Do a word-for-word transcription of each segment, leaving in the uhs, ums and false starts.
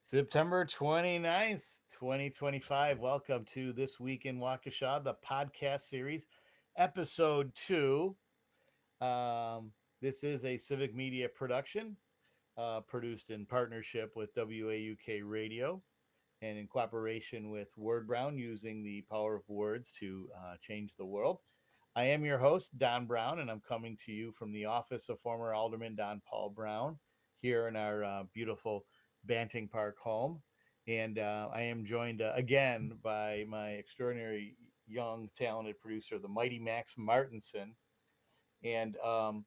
September twenty-ninth, twenty twenty-five. Welcome to This Week in Waukesha, the podcast series, episode two. Um, this is a Civic Media production uh, produced in partnership with W A U K Radio and in cooperation with Word Brown, using the power of words to uh, change the world. I am your host, Don Brown, and I'm coming to you from the office of former Alderman Don Paul Brown here in our uh, beautiful Banting Park home. And uh, I am joined uh, again by my extraordinary young, talented producer, the mighty Max Martinson. And um,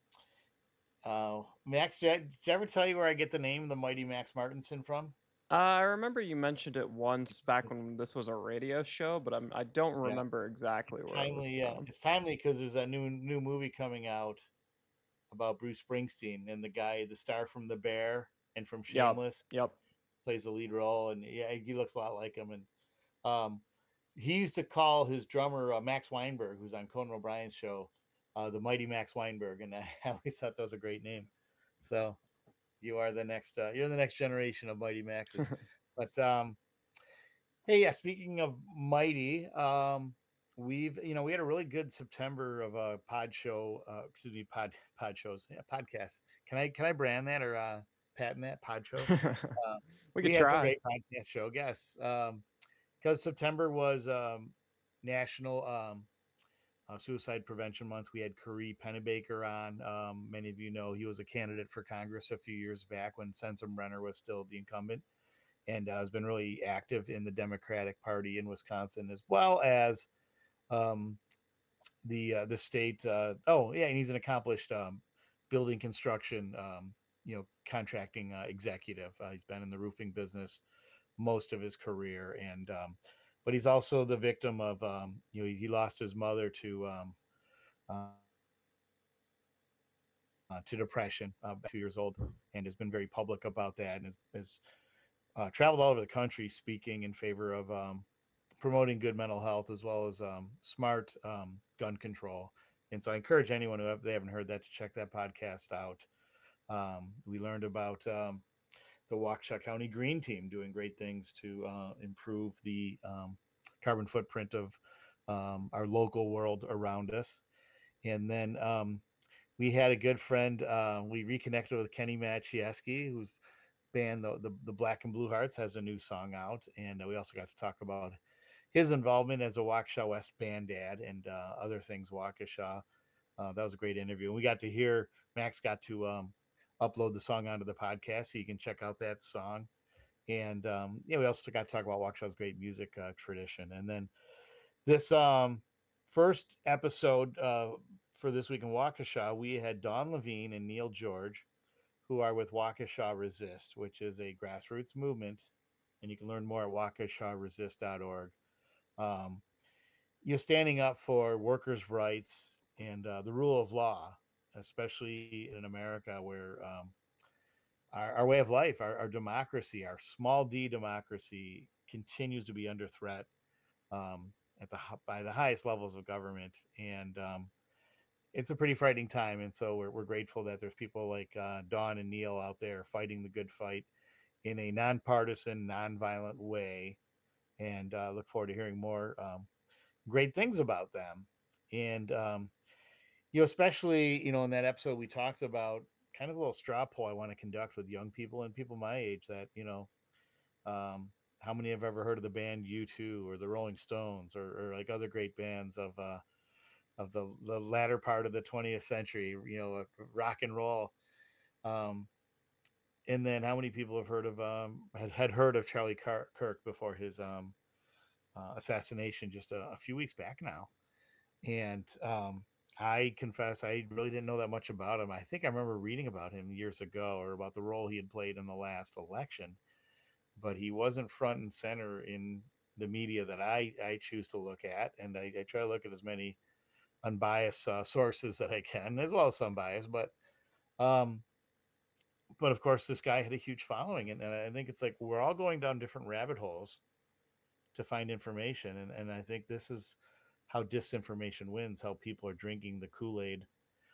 uh, Max, did I, did I ever tell you where I get the name the mighty Max Martinson from? Uh, I remember you mentioned it once back It's, when this was a radio show, but I'm I don't yeah, remember it's exactly where it was timely. Uh, from. it's timely because there's a new new movie coming out about Bruce Springsteen, and the guy, the star from The Bear and from Yep, Shameless, yep. plays the lead role, and yeah, he looks a lot like him. And um, he used to call his drummer uh, Max Weinberg, who's on Conan O'Brien's show, uh, the mighty Max Weinberg, and I always thought that was a great name. So you are the next, uh, you're the next generation of mighty Maxes. But um, hey, yeah, speaking of mighty, um, we've you know we had a really good September of a pod show, uh, excuse me, pod pod shows, yeah, podcast. Can I can I brand that or uh, patent that pod show? Uh, We we could had some try. great podcast show guests. Um, because September was um, National um, uh, Suicide Prevention Month. We had Curry Pennebaker on. Um, many of you know he was a candidate for Congress a few years back when Sensenbrenner was still the incumbent, and uh, has been really active in the Democratic Party in Wisconsin, as well as um, the uh, the state. Uh, oh, yeah, and he's an accomplished um, building construction, um, you know, contracting uh, executive. Uh, he's been in the roofing business most of his career, and um, but he's also the victim of um, you know he, he lost his mother to um, uh, uh, to depression, uh, two years old, and has been very public about that, and has, has uh, traveled all over the country speaking in favor of um, promoting good mental health as well as um, smart um, gun control. And so I encourage anyone who have, they haven't heard that to check that podcast out. Um, we learned about um, the Waukesha County Green Team doing great things to uh, improve the um, carbon footprint of um, our local world around us. And then um, we had a good friend. Uh, we reconnected with Kenny Machieski, whose band, the, the, the Black and Blue Hearts, has a new song out. And uh, we also got to talk about his involvement as a Waukesha West band dad and uh, other things Waukesha. Uh, that was a great interview. And we got to hear, Max got to um, upload the song onto the podcast, so you can check out that song. And um, yeah, we also got to talk about Waukesha's great music uh, tradition. And then this um, first episode uh, for This Week in Waukesha, we had Dawn Levine and Neil George, who are with Waukesha Resist, which is a grassroots movement. And you can learn more at waukesha resist dot org. Um, you're standing up for workers' rights and uh, the rule of law, especially in America, where um, our, our way of life, our, our democracy, our small d democracy continues to be under threat um, at the by the highest levels of government, and um, it's a pretty frightening time. And so we're we're grateful that there's people like uh, Dawn and Neil out there fighting the good fight in a nonpartisan, nonviolent way, and uh, look forward to hearing more um, great things about them. And um, you know, especially you know, in that episode we talked about kind of a little straw poll I want to conduct with young people and people my age that you know um, how many have ever heard of the band U two or the Rolling Stones or, or like other great bands of uh, of the, the latter part of the twentieth century, you know, rock and roll. Um, and then how many people have heard of um, had, had heard of Charlie Car- Kirk before his um, uh, assassination just a, a few weeks back now? And um, I confess I really didn't know that much about him. I think I remember reading about him years ago or about the role he had played in the last election, but he wasn't front and center in the media that I, I choose to look at. And I, I try to look at as many unbiased uh, sources that I can, as well as some bias. But, um, but of course, this guy had a huge following, and, and I think it's like we're all going down different rabbit holes to find information, and and I think this is how disinformation wins. How people are drinking the Kool Aid,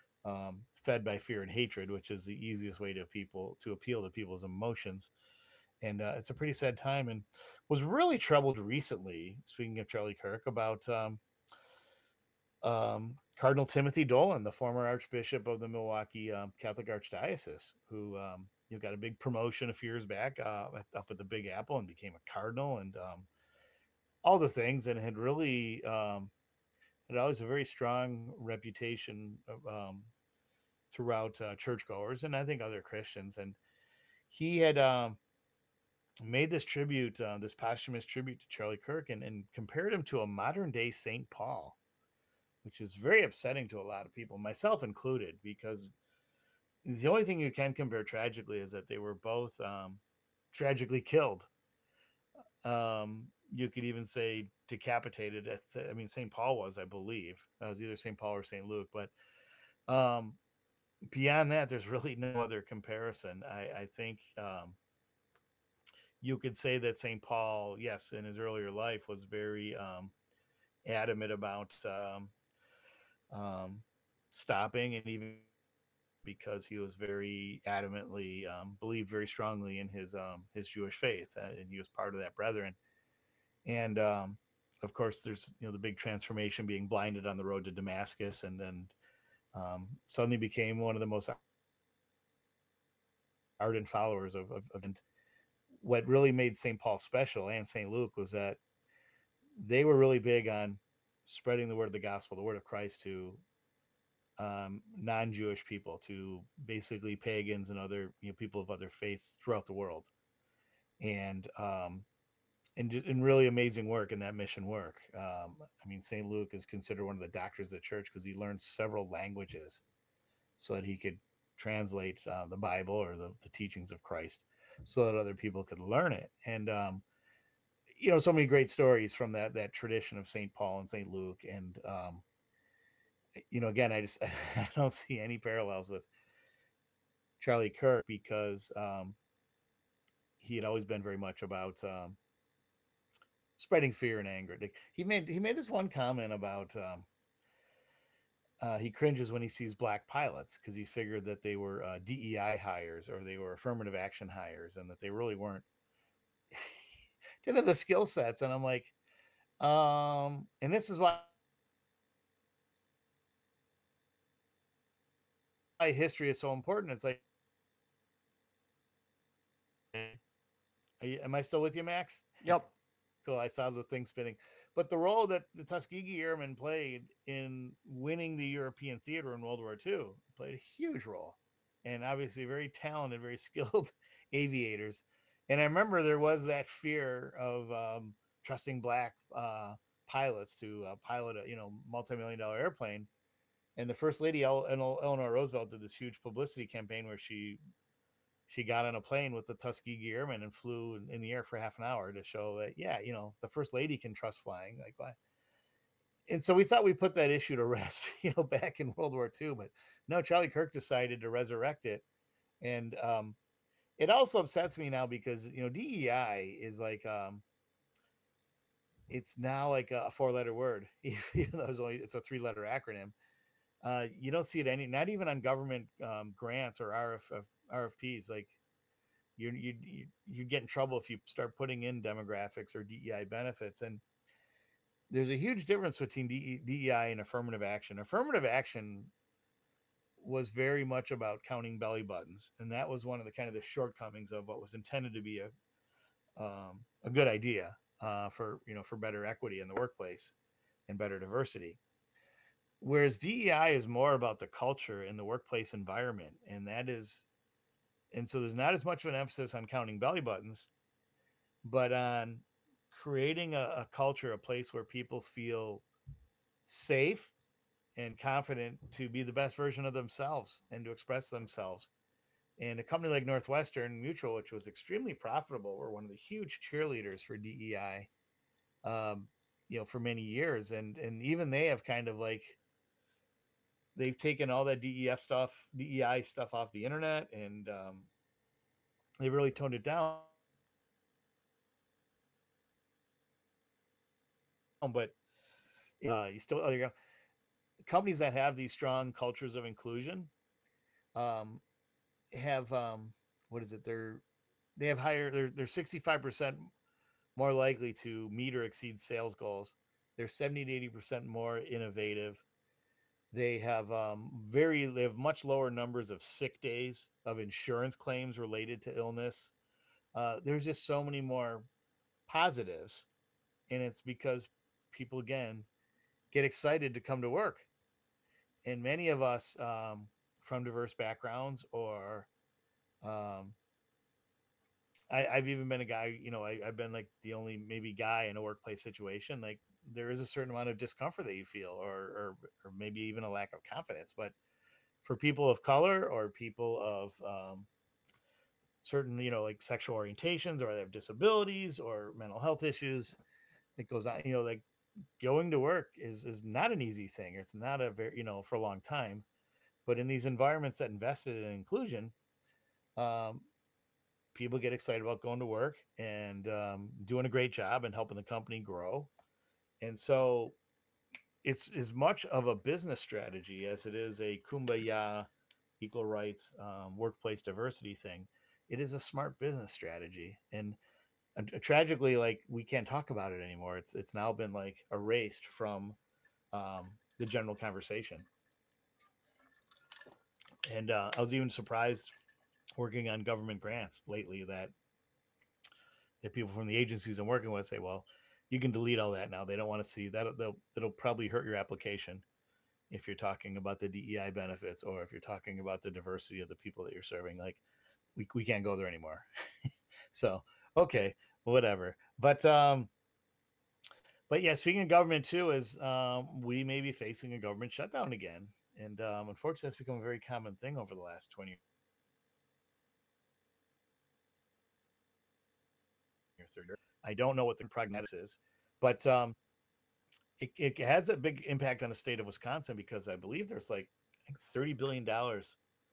um, fed by fear and hatred, which is the easiest way to people to appeal to people's emotions. and uh, it's a pretty sad time. And was really troubled recently. Speaking of Charlie Kirk, about um, um, Cardinal Timothy Dolan, the former Archbishop of the Milwaukee um, Catholic Archdiocese, who um, you know, got a big promotion a few years back uh, up at the Big Apple and became a cardinal, and um, all the things, and had really um, had always a very strong reputation of, um, throughout uh, churchgoers and I think other Christians. And he had um, made this tribute, uh, this posthumous tribute to Charlie Kirk, and, and compared him to a modern day Saint Paul, which is very upsetting to a lot of people, myself included, because the only thing you can compare tragically is that they were both um, tragically killed. Um, you could even say decapitated. I mean, Saint Paul was, I believe, that was either Saint Paul or Saint Luke. But um, beyond that, there's really no other comparison. I, I think um, you could say that Saint Paul, yes, in his earlier life, was very um, adamant about um, um, stopping, and even because he was very adamantly um, believed very strongly in his um, his Jewish faith, uh, and he was part of that brethren. And um, of course, there's you know the big transformation, being blinded on the road to Damascus, and then um, suddenly became one of the most ardent followers of, of, of. And what really made Saint Paul special, and Saint Luke, was that they were really big on spreading the word of the gospel, the word of Christ, to um, non-Jewish people, to basically pagans and other you know people of other faiths throughout the world, and um, and just and really amazing work in that mission work. Um, I mean, Saint Luke is considered one of the doctors of the church because he learned several languages so that he could translate uh, the Bible, or the, the teachings of Christ, so that other people could learn it. And um, you know, so many great stories from that that tradition of Saint Paul and Saint Luke. And um, you know, again, I just I don't see any parallels with Charlie Kirk, because um, he had always been very much about um, spreading fear and anger. Like, he made he made this one comment about um, uh, he cringes when he sees black pilots, because he figured that they were uh, D E I hires, or they were affirmative action hires, and that they really weren't didn't have the skill sets. And I'm like, um, and this is why history is so important. It's like, you, am I still with you, Max? Yep. Cool. I saw the thing spinning. But the role that the Tuskegee Airmen played in winning the European theater in World War Two played a huge role. And obviously, very talented, very skilled aviators. And I remember there was that fear of um, trusting black uh, pilots to uh, pilot a you know multi-million dollar airplane. And the First Lady, Eleanor Roosevelt, did this huge publicity campaign where she she got on a plane with the Tuskegee Airmen and flew in, in the air for half an hour to show that, yeah, you know, the First Lady can trust flying. Like, why? And so we thought we put that issue to rest, you know, back in World War Two. But no, Charlie Kirk decided to resurrect it. And um, it also upsets me now because, you know, D E I is like, um, it's now like a four letter word, even though it's only, it's a three letter acronym. Uh, you don't see it any, not even on government um, grants or R F, R F Ps. Like, you you you get in trouble if you start putting in demographics or D E I benefits. And there's a huge difference between D E I and affirmative action. Affirmative action was very much about counting belly buttons, and that was one of the kind of the shortcomings of what was intended to be a um, a good idea uh, for you know for better equity in the workplace and better diversity. Whereas D E I is more about the culture and the workplace environment, and that is and so there's not as much of an emphasis on counting belly buttons, but on creating a, a culture, a place where people feel safe and confident to be the best version of themselves and to express themselves. And a company like Northwestern Mutual, which was extremely profitable, were one of the huge cheerleaders for D E I, um, you know, for many years. And and even they have kind of like they've taken all that D E F stuff, D E I stuff off the internet, and um, they really toned it down. But uh, you still, oh, you go. Companies that have these strong cultures of inclusion um, have um, what is it? They're they have higher. They're they're sixty-five percent more likely to meet or exceed sales goals. They're seventy to eighty percent more innovative. They have um, very they have much lower numbers of sick days, of insurance claims related to illness. Uh, there's just so many more positives, and it's because people again get excited to come to work. And many of us um, from diverse backgrounds, or um, I, I've even been a guy, you know, I, I've been like the only maybe guy in a workplace situation. Like there is a certain amount of discomfort that you feel, or, or, or maybe even a lack of confidence. But for people of color or people of um, certain, you know, like sexual orientations, or they have disabilities or mental health issues, it goes on, you know, like going to work is, is not an easy thing. It's not a very, you know, for a long time, but in these environments that invested in inclusion, um, people get excited about going to work and um, doing a great job and helping the company grow. And so it's as much of a business strategy as it is a kumbaya, equal rights, um, workplace diversity thing. It is a smart business strategy. And uh, tragically, like we can't talk about it anymore. It's it's now been like erased from um, the general conversation. And uh, I was even surprised working on government grants lately that that people from the agencies I'm working with say, well, you can delete all that now. They don't want to see that. They'll, it'll probably hurt your application if you're talking about the D E I benefits, or if you're talking about the diversity of the people that you're serving. Like we, we can't go there anymore. So, okay, whatever. But, um, but yeah, speaking of government too, is um, we may be facing a government shutdown again. And um, unfortunately, that's become a very common thing over the last twenty or thirty years. I don't know what the prognosis is, but um, it, it has a big impact on the state of Wisconsin, because I believe there's like I think thirty billion dollars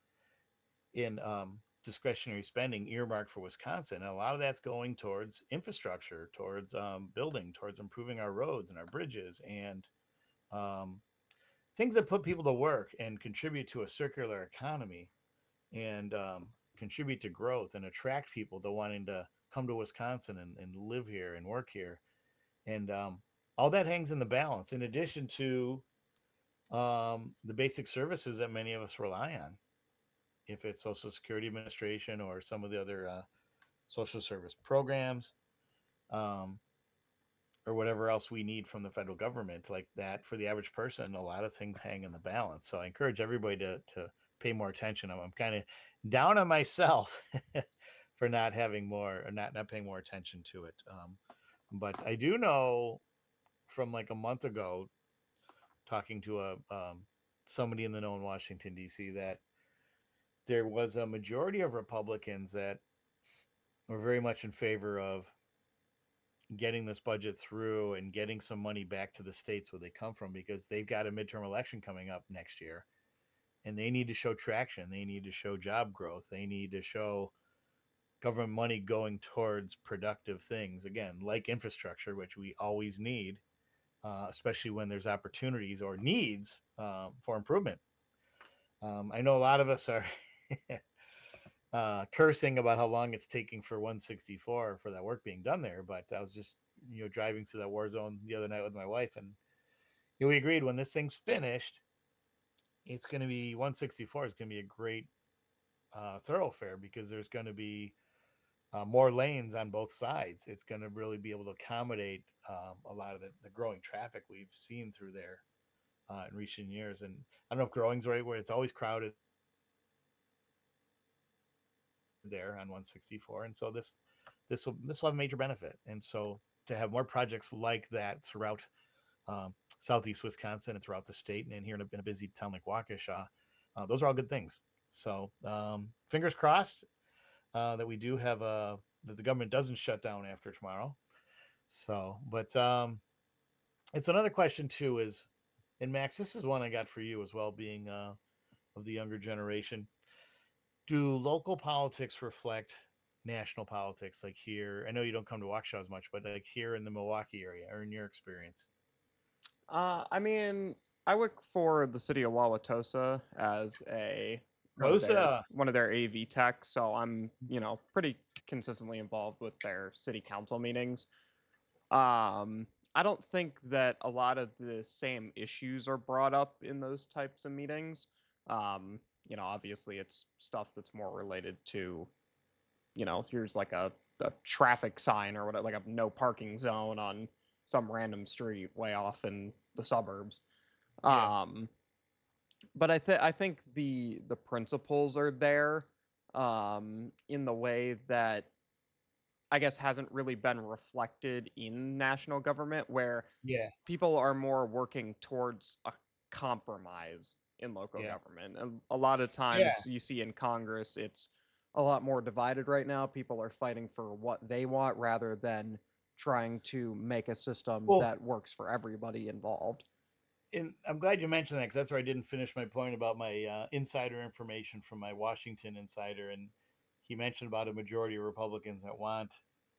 in um, discretionary spending earmarked for Wisconsin, and a lot of that's going towards infrastructure, towards um, building, towards improving our roads and our bridges, and um, things that put people to work and contribute to a circular economy, and um, contribute to growth and attract people to wanting to come to Wisconsin and, and live here and work here. And um, all that hangs in the balance, in addition to um, the basic services that many of us rely on, if it's Social Security Administration or some of the other uh, social service programs, um, or whatever else we need from the federal government. Like that, for the average person, a lot of things hang in the balance. So I encourage everybody to to pay more attention. I'm, I'm kind of down on myself for not having more, or not not paying more attention to it. Um, but I do know from like a month ago, talking to a um, somebody in the know in Washington D C, that there was a majority of Republicans that were very much in favor of getting this budget through and getting some money back to the states where they come from, because they've got a midterm election coming up next year, and they need to show traction. They need to show job growth. They need to show government money going towards productive things, again, like infrastructure, which we always need, uh, especially when there's opportunities or needs um, for improvement. Um, I know a lot of us are uh, cursing about how long it's taking for one sixty-four for that work being done there. But I was just, you know, driving to that war zone the other night with my wife, and you know, we agreed when this thing's finished, it's going to be one sixty-four is going to be a great uh, thoroughfare, because there's going to be uh, more lanes on both sides. It's going to really be able to accommodate um, a lot of the, the growing traffic we've seen through there uh, in recent years. And I don't know if growing's the right word. It's always crowded there on one sixty-four, and so this this will this will have a major benefit. And so to have more projects like that throughout um, southeast Wisconsin and throughout the state, and here in a, in a busy town like Waukesha, uh, those are all good things. So um, fingers crossed uh, that we do have a that the government doesn't shut down after tomorrow. So, but um, it's another question too. Is, and Max, this is one I got for you as well, being uh, of the younger generation. Do local politics reflect national politics? Like here, I know you don't come to Waukesha as much, but like here in the Milwaukee area, or in your experience. Uh, I mean, I work for the city of Wauwatosa as a one of their Rosa. one of their A V techs, so I'm you know pretty consistently involved with their city council meetings. Um, I don't think that a lot of the same issues are brought up in those types of meetings. Um, you know, obviously it's stuff that's more related to, you know, here's like a, a traffic sign or whatever, like a no parking zone on some random street way off in the suburbs. Yeah. Um, but I think I think the the principles are there um, in the way that I guess hasn't really been reflected in national government, where Yeah. people are more working towards a compromise in local Yeah. government. And a lot of Yeah. times you see in Congress, it's a lot more divided right now. People are fighting for what they want rather than trying to make a system Well, that works for everybody involved. and I'm glad you mentioned that because that's where I didn't finish my point about my uh, insider information from my Washington insider, and he mentioned about a majority of Republicans that want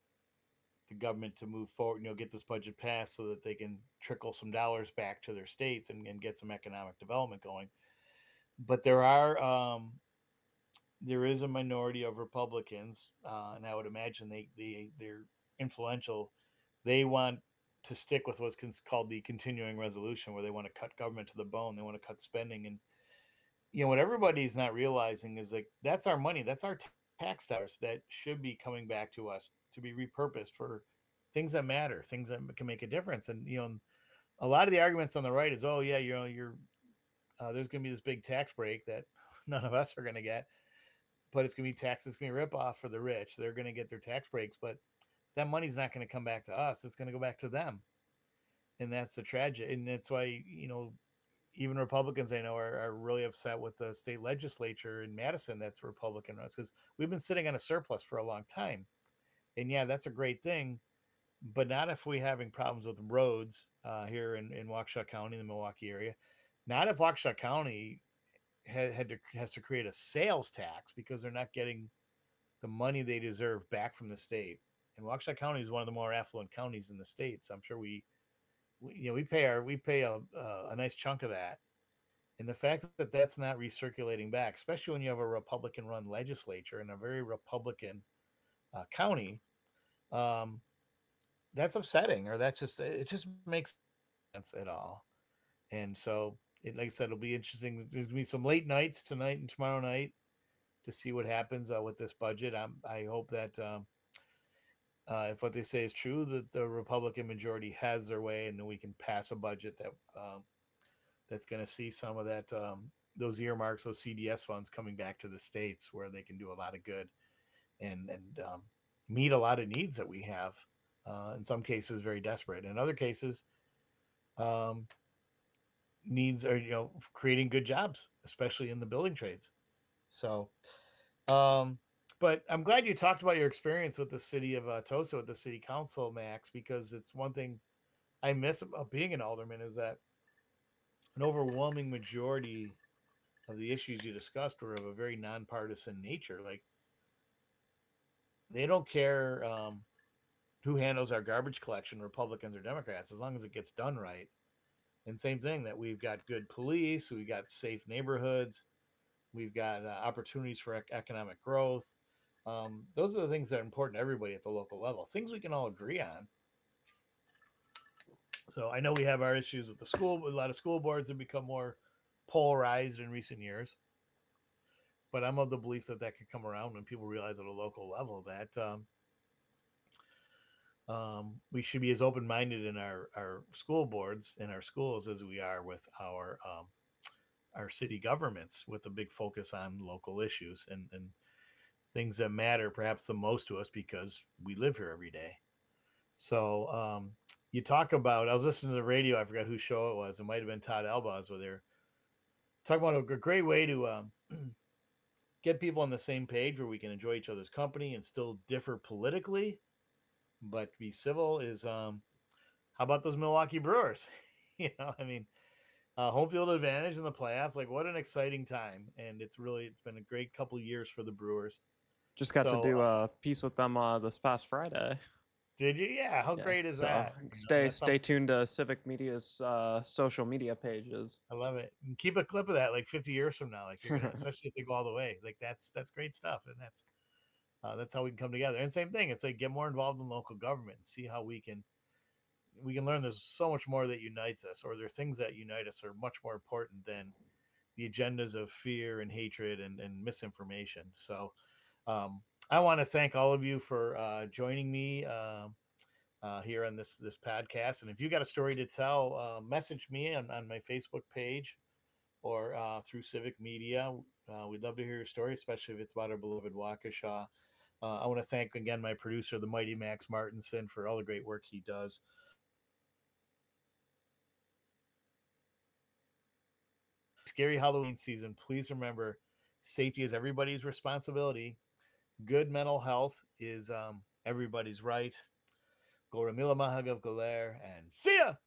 the government to move forward, you know, get this budget passed so that they can trickle some dollars back to their states and, and get some economic development going. But there are um, there is a minority of Republicans, uh, and I would imagine they they they're influential. They want to stick with what's called the continuing resolution, where they want to cut government to the bone. They want to cut spending, and you know what everybody's not realizing is like that's our money, that's our t- tax dollars that should be coming back to us to be repurposed for things that matter, things that can make a difference. And you know, a lot of the arguments on the right is, oh yeah, you know, you're uh, there's going to be this big tax break that none of us are going to get, but it's going to be taxes, it's going to be a rip off for the rich. They're going to get their tax breaks, but that money's not going to come back to us. It's going to go back to them, and that's a tragedy. And that's why you know even Republicans I know are, are really upset with the state legislature in Madison that's Republican runs because we've been sitting on a surplus for a long time. And yeah, that's a great thing, but not if we're having problems with roads uh, here in, in Waukesha County, the Milwaukee area. Not if Waukesha County had, had to has to create a sales tax because they're not getting the money they deserve back from the state. And Waukesha County is one of the more affluent counties in the state, so I'm sure we, we you know we pay our we pay a, a, a nice chunk of that. And the fact that that's not recirculating back, especially when you have a Republican-run legislature in a very Republican uh, county, um, that's upsetting, or that's just it just makes sense at all. And so, it, like I said, it'll be interesting. There's gonna be some late nights tonight and tomorrow night to see what happens uh, with this budget. I'm, I hope that um, uh, if what they say is true, that the Republican majority has their way, and then we can pass a budget that um, that's going to see some of that um, those earmarks, those C D S funds coming back to the states where they can do a lot of good and and um, meet a lot of needs that we have. Uh, in some cases, very desperate. In other cases, um, needs are you know creating good jobs, especially in the building trades. So, um, but I'm glad you talked about your experience with the city of uh, Tosa with the city council, Max, because it's one thing I miss about being an alderman is that an overwhelming majority of the issues you discussed were of a very nonpartisan nature. Like they don't care um, who handles our garbage collection, Republicans or Democrats, as long as it gets done right. And same thing that we've got good police, we've got safe neighborhoods, we've got uh, opportunities for ec- economic growth. Um, those are the things that are important to everybody at the local level. Things we can all agree on. So I know we have our issues with the school. A lot of school boards have become more polarized in recent years. But I'm of the belief that that could come around when people realize at a local level that um, um, we should be as open-minded in our, our school boards in our schools as we are with our um, our city governments, with a big focus on local issues and, and things that matter perhaps the most to us because we live here every day. So um, you talk about, I was listening to the radio, I forgot whose show it was. It might have been Todd Elbaz where they're talking about a great way to um, get people on the same page where we can enjoy each other's company and still differ politically, but be civil is um, how about those Milwaukee Brewers? you know, I mean, uh, home field advantage in the playoffs, like what an exciting time. And it's really, it's been a great couple years for the Brewers. Just got to So do uh, a piece with them uh, this past Friday. did you? Yeah. How Yeah, great is so that? You know, stay that's stay something. tuned to Civic Media's uh, social media pages. I love it. And keep a clip of that like fifty years from now. Like you're gonna, especially if they go all the way. Like that's that's great stuff. And that's Uh, that's how we can come together. And same thing, it's like get more involved in local government and see how we can we can learn there's so much more that unites us, or there are things that unite us are much more important than the agendas of fear and hatred and, and misinformation. So um, I want to thank all of you for uh, joining me uh, uh, here on this this podcast. And if you got a story to tell, uh, message me on, on my Facebook page or uh, through Civic Media. Uh, we'd love to hear your story, especially if it's about our beloved Waukesha. Uh, I want to thank again my producer, the mighty Max Martinson, for all the great work he does. Scary Halloween season, please remember safety is everybody's responsibility. Good mental health is um, everybody's right. Goramila Mahagav Galer, and see ya!